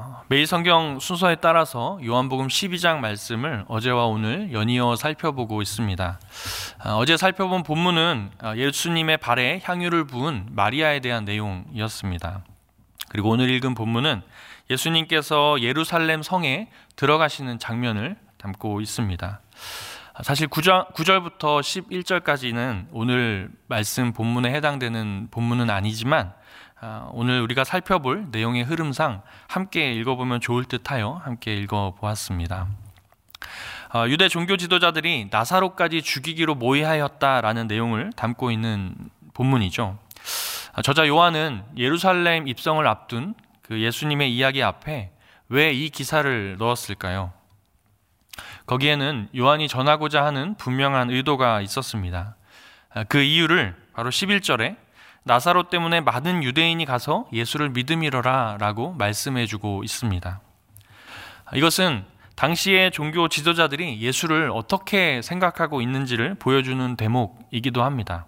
매일 성경 순서에 따라서 요한복음 12장 말씀을 어제와 오늘 연이어 살펴보고 있습니다. 어제 살펴본 본문은 예수님의 발에 향유를 부은 마리아에 대한 내용이었습니다. 그리고 오늘 읽은 본문은 예수님께서 예루살렘 성에 들어가시는 장면을 담고 있습니다. 사실 9절부터 11절까지는 오늘 말씀 본문에 해당되는 본문은 아니지만 오늘 우리가 살펴볼 내용의 흐름상 함께 읽어보면 좋을 듯하여 함께 읽어보았습니다. 유대 종교 지도자들이 나사로까지 죽이기로 모의하였다라는 내용을 담고 있는 본문이죠. 저자 요한은 예루살렘 입성을 앞둔 그 예수님의 이야기 앞에 왜 이 기사를 넣었을까요? 거기에는 요한이 전하고자 하는 분명한 의도가 있었습니다. 그 이유를 바로 11절에 나사로 때문에 많은 유대인이 가서 예수를 믿음이러라 라고 말씀해주고 있습니다. 이것은 당시의 종교 지도자들이 예수를 어떻게 생각하고 있는지를 보여주는 대목이기도 합니다.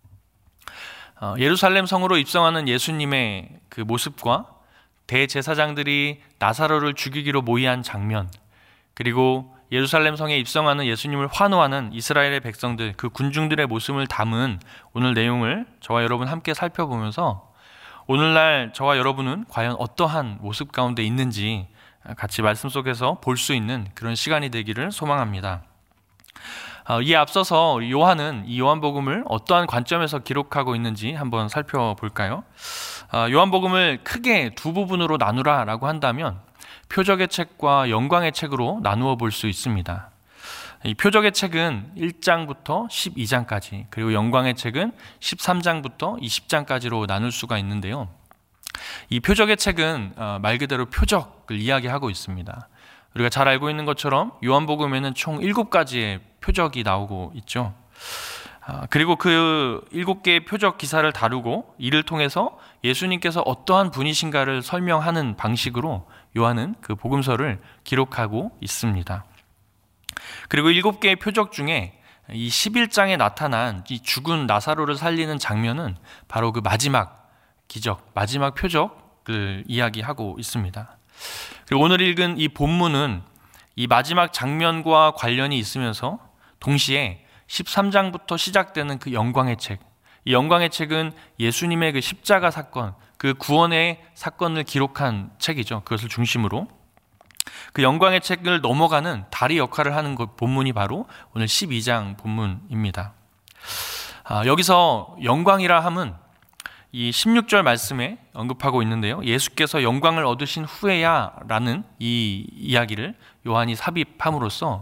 예루살렘 성으로 입성하는 예수님의 그 모습과 대제사장들이 나사로를 죽이기로 모의한 장면, 그리고 예루살렘 성에 입성하는 예수님을 환호하는 이스라엘의 백성들, 그 군중들의 모습을 담은 오늘 내용을 저와 여러분 함께 살펴보면서 오늘날 저와 여러분은 과연 어떠한 모습 가운데 있는지 같이 말씀 속에서 볼 수 있는 그런 시간이 되기를 소망합니다. 이에 앞서서 요한은 이 요한복음을 어떠한 관점에서 기록하고 있는지 한번 살펴볼까요? 요한복음을 크게 두 부분으로 나누라 라고 한다면 표적의 책과 영광의 책으로 나누어 볼 수 있습니다. 이 표적의 책은 1장부터 12장까지, 그리고 영광의 책은 13장부터 20장까지로 나눌 수가 있는데요. 이 표적의 책은 말 그대로 표적을 이야기하고 있습니다. 우리가 잘 알고 있는 것처럼 요한복음에는 총 7가지의 표적이 나오고 있죠. 그리고 그 7개의 표적 기사를 다루고 이를 통해서 예수님께서 어떠한 분이신가를 설명하는 방식으로 요한은 그 복음서를 기록하고 있습니다. 그리고 7개의 표적 중에 이 11장에 나타난 이 죽은 나사로를 살리는 장면은 바로 그 마지막 기적, 마지막 표적을 이야기하고 있습니다. 그리고 오늘 읽은 이 본문은 이 마지막 장면과 관련이 있으면서 동시에 13장부터 시작되는 그 영광의 책, 이 영광의 책은 예수님의 그 십자가 사건, 그 구원의 사건을 기록한 책이죠. 그것을 중심으로 그 영광의 책을 넘어가는 다리 역할을 하는 것 본문이 바로 오늘 12장 본문입니다. 여기서 영광이라 함은 이 16절 말씀에 언급하고 있는데요. 예수께서 영광을 얻으신 후에야 라는 이 이야기를 요한이 삽입함으로써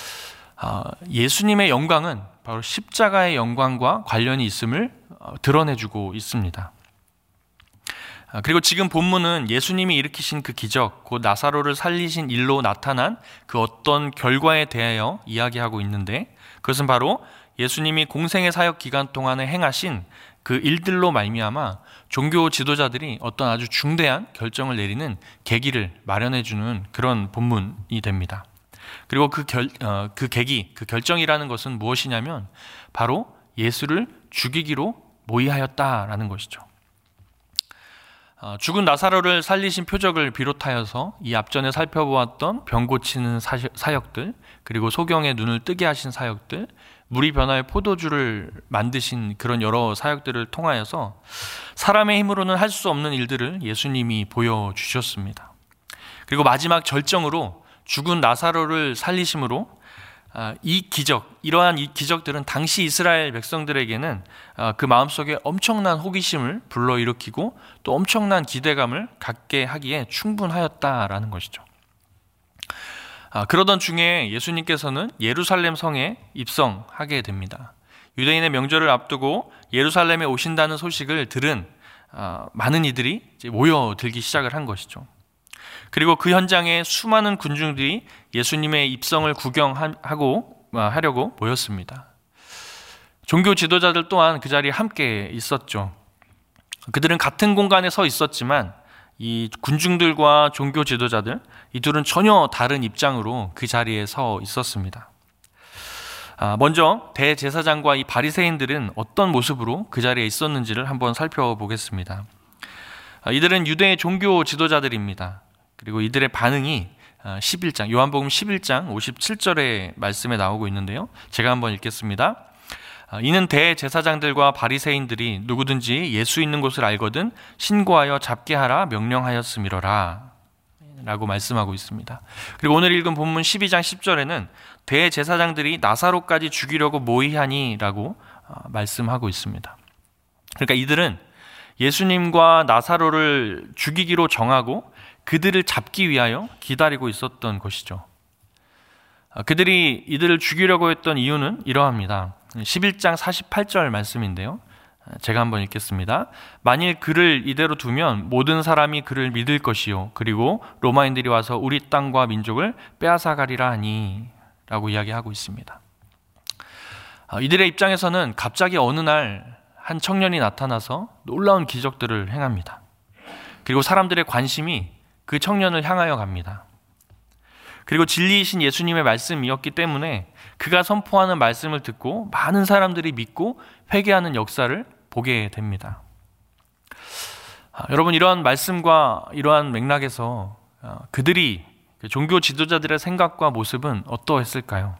예수님의 영광은 바로 십자가의 영광과 관련이 있음을 드러내주고 있습니다. 그리고 지금 본문은 예수님이 일으키신 그 기적, 곧 나사로를 살리신 일로 나타난 그 어떤 결과에 대하여 이야기하고 있는데, 그것은 바로 예수님이 공생의 사역 기간 동안에 행하신 그 일들로 말미암아 종교 지도자들이 어떤 아주 중대한 결정을 내리는 계기를 마련해주는 그런 본문이 됩니다. 그리고 그 계기, 그 결정이라는 것은 무엇이냐면 바로 예수를 죽이기로 모의하였다라는 것이죠. 죽은 나사로를 살리신 표적을 비롯하여서 이 앞전에 살펴보았던 병 고치는 사역들, 그리고 소경의 눈을 뜨게 하신 사역들, 물이 변화의 포도주를 만드신 그런 여러 사역들을 통하여서 사람의 힘으로는 할 수 없는 일들을 예수님이 보여주셨습니다. 그리고 마지막 절정으로 죽은 나사로를 살리심으로 이 기적, 이러한 이 기적들은 당시 이스라엘 백성들에게는 그 마음속에 엄청난 호기심을 불러일으키고 또 엄청난 기대감을 갖게 하기에 충분하였다라는 것이죠. 그러던 중에 예수님께서는 예루살렘 성에 입성하게 됩니다. 유대인의 명절을 앞두고 예루살렘에 오신다는 소식을 들은 많은 이들이 이제 모여들기 시작을 한 것이죠. 그리고 그 현장에 수많은 군중들이 예수님의 입성을 하려고 모였습니다. 종교 지도자들 또한 그 자리에 함께 있었죠. 그들은 같은 공간에 서 있었지만 이 군중들과 종교 지도자들, 이 둘은 전혀 다른 입장으로 그 자리에 서 있었습니다. 먼저 대제사장과 이 바리새인들은 어떤 모습으로 그 자리에 있었는지를 한번 살펴보겠습니다. 이들은 유대의 종교 지도자들입니다. 그리고 이들의 반응이 11장, 요한복음 11장 57절의 말씀에 나오고 있는데요. 제가 한번 읽겠습니다. 이는 대제사장들과 바리새인들이 누구든지 예수 있는 곳을 알거든 신고하여 잡게 하라 명령하였음이로라 라고 말씀하고 있습니다. 그리고 오늘 읽은 본문 12장 10절에는 대제사장들이 나사로까지 죽이려고 모의하니 라고 말씀하고 있습니다. 그러니까 이들은 예수님과 나사로를 죽이기로 정하고 그들을 잡기 위하여 기다리고 있었던 것이죠. 그들이 이들을 죽이려고 했던 이유는 이러합니다. 11장 48절 말씀인데요. 제가 한번 읽겠습니다. 만일 그를 이대로 두면 모든 사람이 그를 믿을 것이요 그리고 로마인들이 와서 우리 땅과 민족을 빼앗아가리라 하니 라고 이야기하고 있습니다. 이들의 입장에서는 갑자기 어느 날 한 청년이 나타나서 놀라운 기적들을 행합니다. 그리고 사람들의 관심이 그 청년을 향하여 갑니다. 그리고 진리이신 예수님의 말씀이었기 때문에 그가 선포하는 말씀을 듣고 많은 사람들이 믿고 회개하는 역사를 보게 됩니다. 여러분, 이러한 말씀과 이러한 맥락에서 그들이 종교 지도자들의 생각과 모습은 어떠했을까요?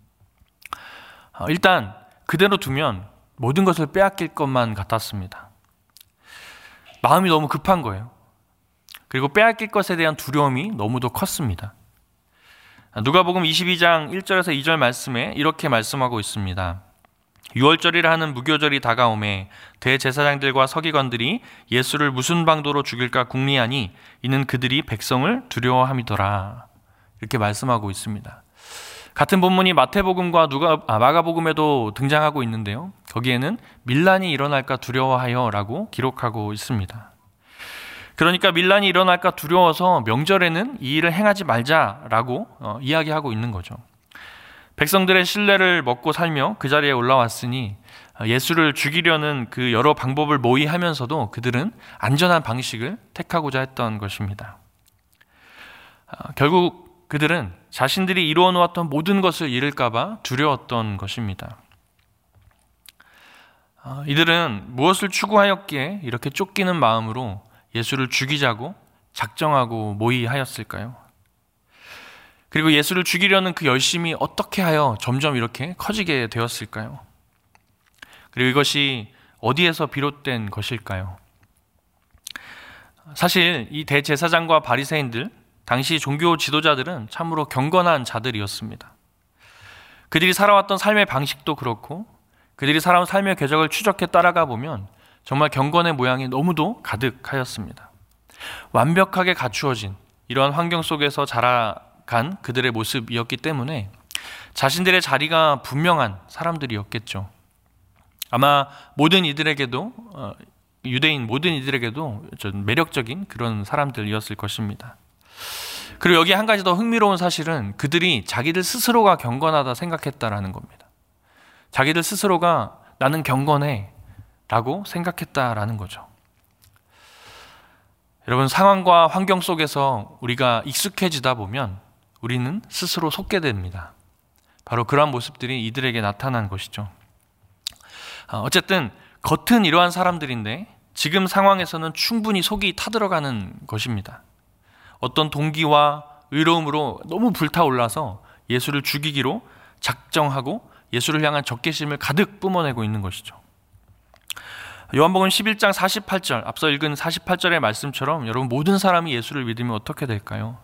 일단 그대로 두면 모든 것을 빼앗길 것만 같았습니다. 마음이 너무 급한 거예요. 그리고 빼앗길 것에 대한 두려움이 너무도 컸습니다. 누가복음 22장 1절에서 2절 말씀에 이렇게 말씀하고 있습니다. 유월절이라 하는 무교절이 다가오매 대제사장들과 서기관들이 예수를 무슨 방도로 죽일까 궁리하니 이는 그들이 백성을 두려워함이더라. 이렇게 말씀하고 있습니다. 같은 본문이 마태복음과 마가복음에도 등장하고 있는데요. 거기에는 밀란이 일어날까 두려워하여 라고 기록하고 있습니다. 그러니까 밀란이 일어날까 두려워서 명절에는 이 일을 행하지 말자라고 이야기하고 있는 거죠. 백성들의 신뢰를 먹고 살며 그 자리에 올라왔으니 예수를 죽이려는 그 여러 방법을 모의하면서도 그들은 안전한 방식을 택하고자 했던 것입니다. 결국 그들은 자신들이 이루어 놓았던 모든 것을 잃을까 봐 두려웠던 것입니다. 이들은 무엇을 추구하였기에 이렇게 쫓기는 마음으로 예수를 죽이자고 작정하고 모의하였을까요? 그리고 예수를 죽이려는 그 열심이 어떻게 하여 점점 이렇게 커지게 되었을까요? 그리고 이것이 어디에서 비롯된 것일까요? 사실 이 대제사장과 바리새인들, 당시 종교 지도자들은 참으로 경건한 자들이었습니다. 그들이 살아왔던 삶의 방식도 그렇고 그들이 살아온 삶의 궤적을 추적해 따라가 보면 정말 경건의 모양이 너무도 가득하였습니다. 완벽하게 갖추어진 이러한 환경 속에서 자라간 그들의 모습이었기 때문에 자신들의 자리가 분명한 사람들이었겠죠. 아마 모든 이들에게도 유대인 모든 이들에게도 좀 매력적인 그런 사람들이었을 것입니다. 그리고 여기 한 가지 더 흥미로운 사실은 그들이 자기들 스스로가 경건하다 생각했다라는 겁니다. 자기들 스스로가 나는 경건해 라고 생각했다라는 거죠. 여러분, 상황과 환경 속에서 우리가 익숙해지다 보면 우리는 스스로 속게 됩니다. 바로 그러한 모습들이 이들에게 나타난 것이죠. 어쨌든 겉은 이러한 사람들인데 지금 상황에서는 충분히 속이 타들어가는 것입니다. 어떤 동기와 의로움으로 너무 불타올라서 예수를 죽이기로 작정하고 예수를 향한 적개심을 가득 뿜어내고 있는 것이죠. 요한복음 11장 48절, 앞서 읽은 48절의 말씀처럼 여러분, 모든 사람이 예수를 믿으면 어떻게 될까요?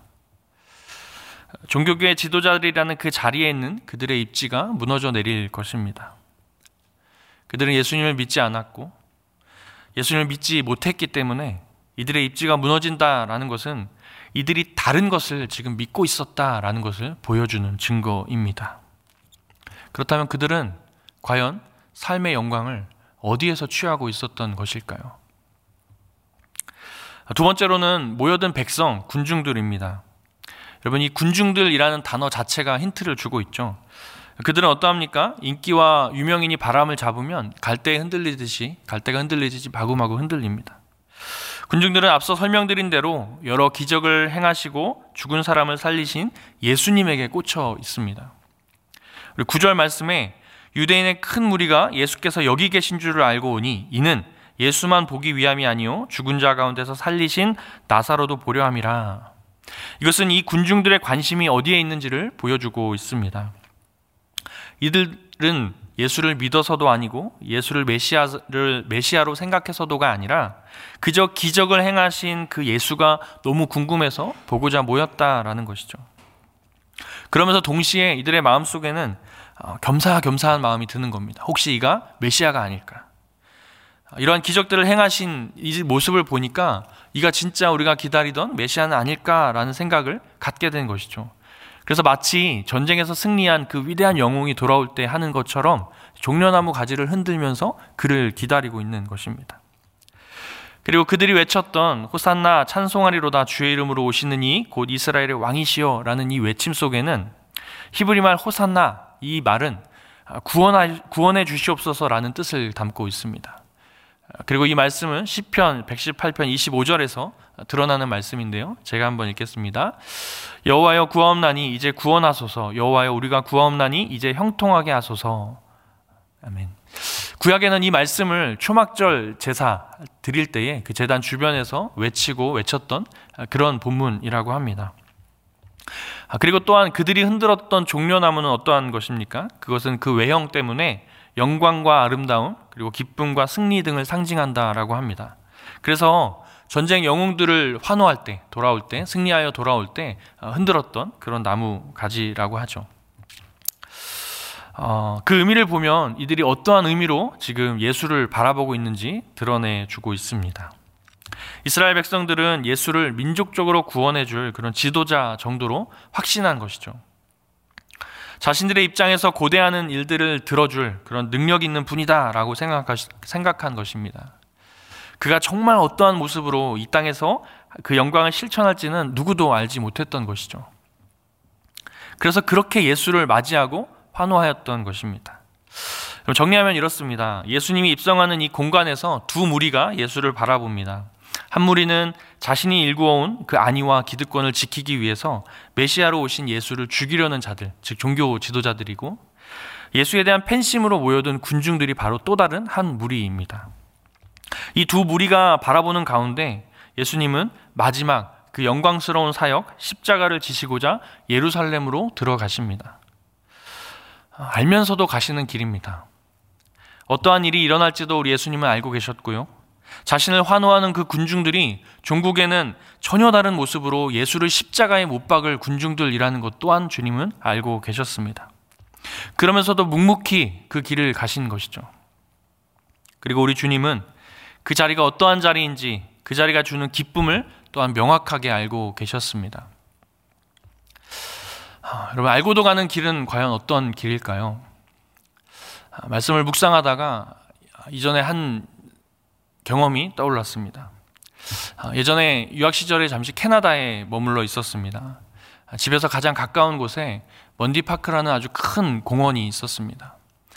종교교회 지도자들이라는 그 자리에 있는 그들의 입지가 무너져 내릴 것입니다. 그들은 예수님을 믿지 않았고 예수님을 믿지 못했기 때문에 이들의 입지가 무너진다라는 것은 이들이 다른 것을 지금 믿고 있었다라는 것을 보여주는 증거입니다. 그렇다면 그들은 과연 삶의 영광을 어디에서 취하고 있었던 것일까요? 두 번째로는 모여든 백성, 군중들입니다. 여러분, 이 군중들이라는 단어 자체가 힌트를 주고 있죠. 그들은 어떠합니까? 인기와 유명인이 바람을 잡으면 갈대가 흔들리듯이 마구마구 흔들립니다. 군중들은 앞서 설명드린 대로 여러 기적을 행하시고 죽은 사람을 살리신 예수님에게 꽂혀 있습니다. 그리고 9절 말씀에 유대인의 큰 무리가 예수께서 여기 계신 줄을 알고 오니 이는 예수만 보기 위함이 아니요 죽은 자 가운데서 살리신 나사로도 보려 함이라. 이것은 이 군중들의 관심이 어디에 있는지를 보여주고 있습니다. 이들은 예수를 믿어서도 아니고 예수를 메시아로 생각해서도가 아니라 그저 기적을 행하신 그 예수가 너무 궁금해서 보고자 모였다라는 것이죠. 그러면서 동시에 이들의 마음속에는 겸사겸사한 마음이 드는 겁니다. 혹시 이가 메시아가 아닐까? 이러한 기적들을 행하신 이 모습을 보니까 이가 진짜 우리가 기다리던 메시아는 아닐까라는 생각을 갖게 된 것이죠. 그래서 마치 전쟁에서 승리한 그 위대한 영웅이 돌아올 때 하는 것처럼 종려나무 가지를 흔들면서 그를 기다리고 있는 것입니다. 그리고 그들이 외쳤던 호산나 찬송하리로다 주의 이름으로 오시는 이 곧 이스라엘의 왕이시여 라는 이 외침 속에는 히브리말 호산나, 이 말은 구원해 주시옵소서라는 뜻을 담고 있습니다. 그리고 이 말씀은 시편 118편 25절에서 드러나는 말씀인데요, 제가 한번 읽겠습니다. 여호와여 구하옵나니 이제 구원하소서. 여호와여 우리가 구하옵나니 이제 형통하게 하소서. 아멘. 구약에는 이 말씀을 초막절 제사 드릴 때에 그 제단 주변에서 외쳤던 그런 본문이라고 합니다. 그리고 또한 그들이 흔들었던 종려나무는 어떠한 것입니까? 그것은 그 외형 때문에 영광과 아름다움, 그리고 기쁨과 승리 등을 상징한다라고 합니다. 그래서 전쟁 영웅들을 환호할 때, 돌아올 때, 승리하여 돌아올 때 흔들었던 그런 나무 가지라고 하죠. 그 의미를 보면 이들이 어떠한 의미로 지금 예수를 바라보고 있는지 드러내주고 있습니다. 이스라엘 백성들은 예수를 민족적으로 구원해줄 그런 지도자 정도로 확신한 것이죠. 자신들의 입장에서 고대하는 일들을 들어줄 그런 능력 있는 분이다라고 생각한 것입니다. 그가 정말 어떠한 모습으로 이 땅에서 그 영광을 실천할지는 누구도 알지 못했던 것이죠. 그래서 그렇게 예수를 맞이하고 환호하였던 것입니다. 정리하면 이렇습니다. 예수님이 입성하는 이 공간에서 두 무리가 예수를 바라봅니다. 한 무리는 자신이 일구어온 그 안위와 기득권을 지키기 위해서 메시아로 오신 예수를 죽이려는 자들, 즉 종교 지도자들이고, 예수에 대한 팬심으로 모여든 군중들이 바로 또 다른 한 무리입니다. 이 두 무리가 바라보는 가운데 예수님은 마지막 그 영광스러운 사역, 십자가를 지시고자 예루살렘으로 들어가십니다. 알면서도 가시는 길입니다. 어떠한 일이 일어날지도 우리 예수님은 알고 계셨고요, 자신을 환호하는 그 군중들이 종국에는 전혀 다른 모습으로 예수를 십자가에 못 박을 군중들이라는 것 또한 주님은 알고 계셨습니다. 그러면서도 묵묵히 그 길을 가신 것이죠. 그리고 우리 주님은 그 자리가 어떠한 자리인지, 그 자리가 주는 기쁨을 또한 명확하게 알고 계셨습니다. 여러분, 알고도 가는 길은 과연 어떤 길일까요? 말씀을 묵상하다가 이전에 한 경험이 떠올랐습니다. 예전에 유학 시절에 잠시 캐나다에 머물러 있었습니다. 집에서 가장 가까운 곳에 먼디파크라는 아주 큰 공원이 있었습니다.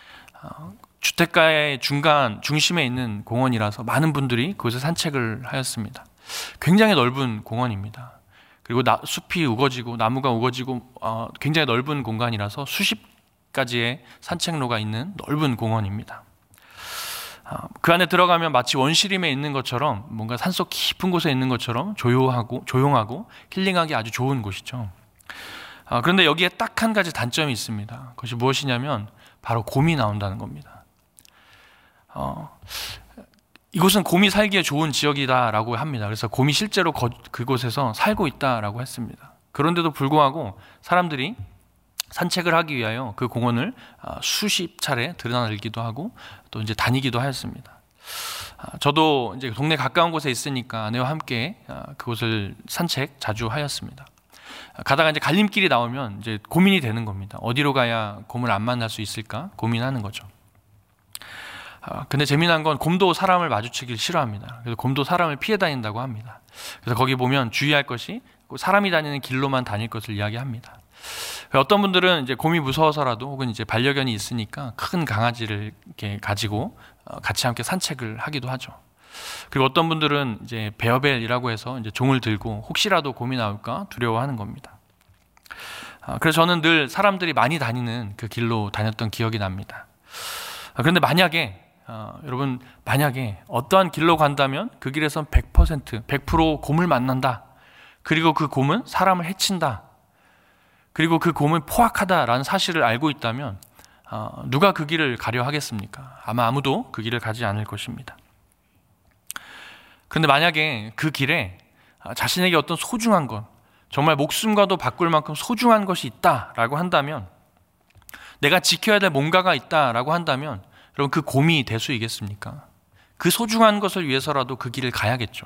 주택가의 중심에 있는 공원이라서 많은 분들이 그곳에 산책을 하였습니다. 굉장히 넓은 공원입니다. 그리고 숲이 우거지고 나무가 우거지고 굉장히 넓은 공간이라서 수십 가지의 산책로가 있는 넓은 공원입니다. 그 안에 들어가면 마치 원시림에 있는 것처럼, 뭔가 산속 깊은 곳에 있는 것처럼 조용하고 힐링하기 아주 좋은 곳이죠. 그런데 여기에 딱 한 가지 단점이 있습니다. 그것이 무엇이냐면 바로 곰이 나온다는 겁니다. 이곳은 곰이 살기에 좋은 지역이다라고 합니다. 그래서 곰이 실제로 그곳에서 살고 있다라고 했습니다. 그런데도 불구하고 사람들이 산책을 하기 위하여 그 공원을 수십 차례 드나들기도 하고 또 이제 다니기도 하였습니다. 저도 이제 동네 가까운 곳에 있으니까 아내와 함께 그곳을 산책 자주 하였습니다. 가다가 이제 갈림길이 나오면 이제 고민이 되는 겁니다. 어디로 가야 곰을 안 만날 수 있을까 고민하는 거죠. 근데 재미난 건 곰도 사람을 마주치길 싫어합니다. 그래서 곰도 사람을 피해 다닌다고 합니다. 그래서 거기 보면 주의할 것이 사람이 다니는 길로만 다닐 것을 이야기합니다. 어떤 분들은 이제 곰이 무서워서라도 혹은 이제 반려견이 있으니까 큰 강아지를 이렇게 가지고 같이 함께 산책을 하기도 하죠. 그리고 어떤 분들은 이제 베어벨이라고 해서 이제 종을 들고 혹시라도 곰이 나올까 두려워하는 겁니다. 그래서 저는 늘 사람들이 많이 다니는 그 길로 다녔던 기억이 납니다. 그런데 여러분 만약에 어떠한 길로 간다면 그 길에선 100% 곰을 만난다, 그리고 그 곰은 사람을 해친다, 그리고 그 곰은 포악하다라는 사실을 알고 있다면 누가 그 길을 가려 하겠습니까? 아마 아무도 그 길을 가지 않을 것입니다. 그런데 만약에 그 길에 자신에게 어떤 소중한 것, 정말 목숨과도 바꿀 만큼 소중한 것이 있다라고 한다면, 내가 지켜야 될 뭔가가 있다라고 한다면, 여러분 그 곰이 대수이겠습니까? 그 소중한 것을 위해서라도 그 길을 가야겠죠.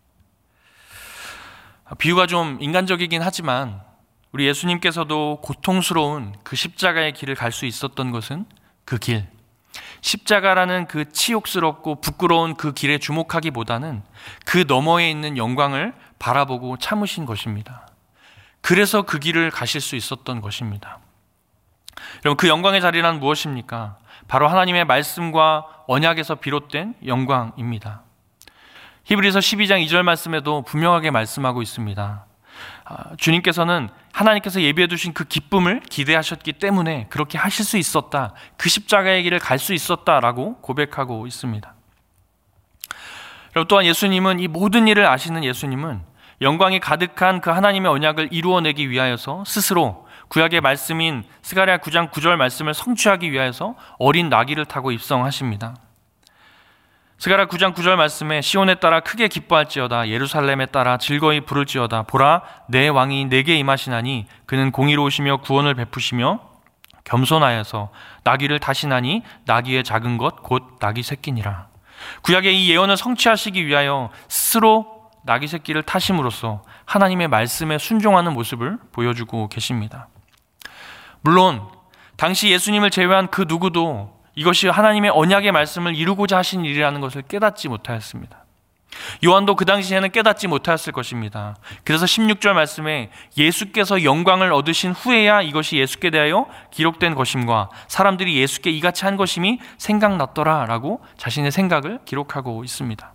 비유가 좀 인간적이긴 하지만 우리 예수님께서도 고통스러운 그 십자가의 길을 갈 수 있었던 것은 그 길, 십자가라는 그 치욕스럽고 부끄러운 그 길에 주목하기보다는 그 너머에 있는 영광을 바라보고 참으신 것입니다. 그래서 그 길을 가실 수 있었던 것입니다. 여러분, 그 영광의 자리란 무엇입니까? 바로 하나님의 말씀과 언약에서 비롯된 영광입니다. 히브리서 12장 2절 말씀에도 분명하게 말씀하고 있습니다. 주님께서는 하나님께서 예비해 두신 그 기쁨을 기대하셨기 때문에 그렇게 하실 수 있었다, 그 십자가의 길을 갈 수 있었다라고 고백하고 있습니다. 그리고 또한 예수님은, 이 모든 일을 아시는 예수님은 영광이 가득한 그 하나님의 언약을 이루어내기 위하여서 스스로 구약의 말씀인 스가랴 9장 9절 말씀을 성취하기 위하여서 어린 나귀를 타고 입성하십니다. 스가랴 9장 9절 말씀에 시온에 따라 크게 기뻐할지어다, 예루살렘에 따라 즐거이 부를지어다, 보라 내 왕이 내게 임하시나니 그는 공의로우시며 구원을 베푸시며 겸손하여서 나귀를 타시나니 나귀의 작은 것 곧 나귀 새끼니라. 구약의 이 예언을 성취하시기 위하여 스스로 나귀 새끼를 타심으로써 하나님의 말씀에 순종하는 모습을 보여주고 계십니다. 물론 당시 예수님을 제외한 그 누구도 이것이 하나님의 언약의 말씀을 이루고자 하신 일이라는 것을 깨닫지 못하였습니다. 요한도 그 당시에는 깨닫지 못하였을 것입니다. 그래서 16절 말씀에 예수께서 영광을 얻으신 후에야 이것이 예수께 대하여 기록된 것임과 사람들이 예수께 이같이 한 것임이 생각났더라 라고 자신의 생각을 기록하고 있습니다.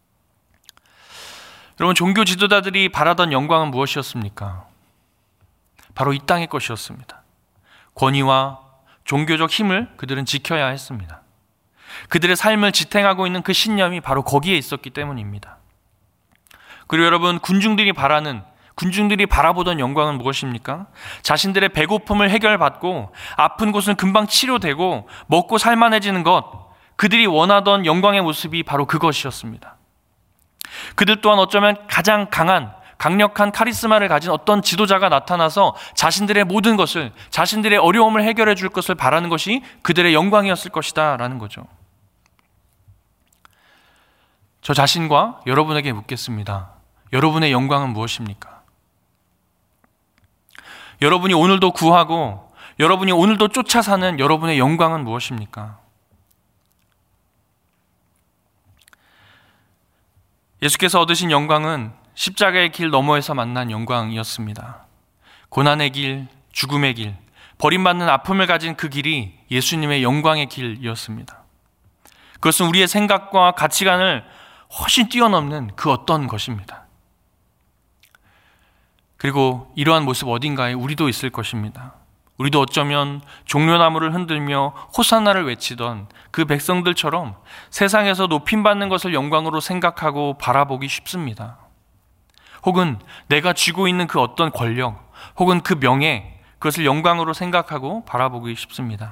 여러분, 종교 지도자들이 바라던 영광은 무엇이었습니까? 바로 이 땅의 것이었습니다. 권위와 종교적 힘을 그들은 지켜야 했습니다. 그들의 삶을 지탱하고 있는 그 신념이 바로 거기에 있었기 때문입니다. 그리고 여러분, 군중들이 바라보던 영광은 무엇입니까? 자신들의 배고픔을 해결받고 아픈 곳은 금방 치료되고 먹고 살만해지는 것, 그들이 원하던 영광의 모습이 바로 그것이었습니다. 그들 또한 어쩌면 가장 강력한 카리스마를 가진 어떤 지도자가 나타나서 자신들의 모든 것을, 자신들의 어려움을 해결해 줄 것을 바라는 것이 그들의 영광이었을 것이다 라는 거죠. 저 자신과 여러분에게 묻겠습니다. 여러분의 영광은 무엇입니까? 여러분이 오늘도 구하고 여러분이 오늘도 쫓아 사는 여러분의 영광은 무엇입니까? 예수께서 얻으신 영광은 십자가의 길 너머에서 만난 영광이었습니다. 고난의 길, 죽음의 길, 버림받는 아픔을 가진 그 길이 예수님의 영광의 길이었습니다. 그것은 우리의 생각과 가치관을 훨씬 뛰어넘는 그 어떤 것입니다. 그리고 이러한 모습 어딘가에 우리도 있을 것입니다. 우리도 어쩌면 종려나무를 흔들며 호산나를 외치던 그 백성들처럼 세상에서 높임받는 것을 영광으로 생각하고 바라보기 쉽습니다. 혹은 내가 쥐고 있는 그 어떤 권력, 혹은 그 명예, 그것을 영광으로 생각하고 바라보기 쉽습니다.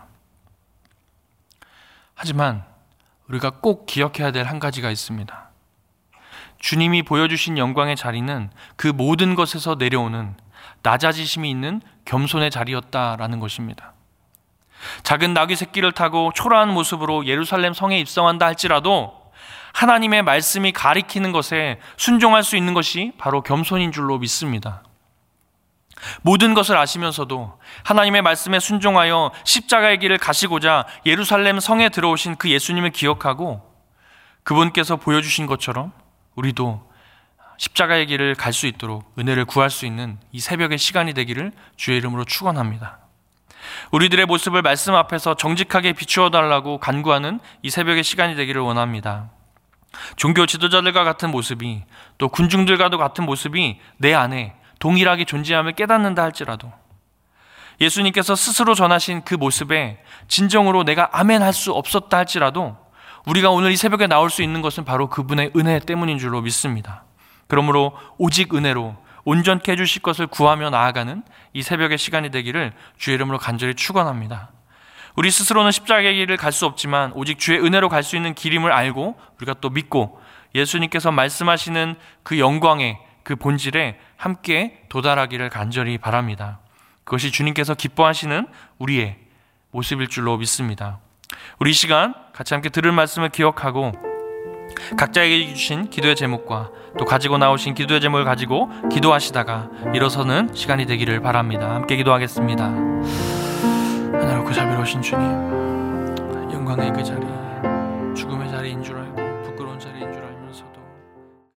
하지만 우리가 꼭 기억해야 될 한 가지가 있습니다. 주님이 보여주신 영광의 자리는 그 모든 것에서 내려오는 낮아지심이 있는 겸손의 자리였다라는 것입니다. 작은 나귀 새끼를 타고 초라한 모습으로 예루살렘 성에 입성한다 할지라도 하나님의 말씀이 가리키는 것에 순종할 수 있는 것이 바로 겸손인 줄로 믿습니다. 모든 것을 아시면서도 하나님의 말씀에 순종하여 십자가의 길을 가시고자 예루살렘 성에 들어오신 그 예수님을 기억하고 그분께서 보여주신 것처럼 우리도 십자가의 길을 갈 수 있도록 은혜를 구할 수 있는 이 새벽의 시간이 되기를 주의 이름으로 축원합니다. 우리들의 모습을 말씀 앞에서 정직하게 비추어 달라고 간구하는 이 새벽의 시간이 되기를 원합니다. 종교 지도자들과 같은 모습이, 또 군중들과도 같은 모습이 내 안에 동일하게 존재함을 깨닫는다 할지라도 예수님께서 스스로 전하신 그 모습에 진정으로 내가 아멘 할 수 없었다 할지라도 우리가 오늘 이 새벽에 나올 수 있는 것은 바로 그분의 은혜 때문인 줄로 믿습니다. 그러므로 오직 은혜로, 온전케 해주실 것을 구하며 나아가는 이 새벽의 시간이 되기를 주의 이름으로 간절히 축원합니다. 우리 스스로는 십자가의 길을 갈 수 없지만 오직 주의 은혜로 갈 수 있는 길임을 알고 우리가 또 믿고 예수님께서 말씀하시는 그 영광의 그 본질에 함께 도달하기를 간절히 바랍니다. 그것이 주님께서 기뻐하시는 우리의 모습일 줄로 믿습니다. 우리 이 시간 같이 함께 들을 말씀을 기억하고 각자에게 주신 기도의 제목과 또 가지고 나오신 기도의 제목을 가지고 기도하시다가 일어서는 시간이 되기를 바랍니다. 함께 기도하겠습니다. 하나님께 자비로우신 주님, 영광의 그 자리, 죽음의 자리인 줄 알고